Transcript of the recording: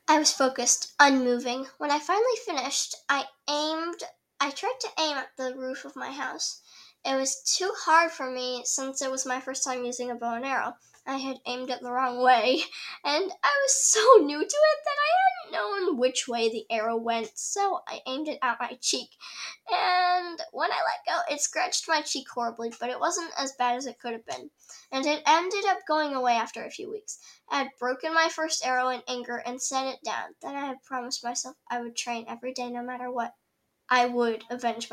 I was focused, unmoving. When I finally finished, I tried to aim at the roof of my house. It was too hard for me since it was my first time using a bow and arrow. I had aimed it the wrong way, and I was so new to it that I hadn't known which way the arrow went, so I aimed it at my cheek. And when I let go, it scratched my cheek horribly, but it wasn't as bad as it could have been. And it ended up going away after a few weeks. I had broken my first arrow in anger and set it down. Then I had promised myself I would train every day no matter what. I would avenge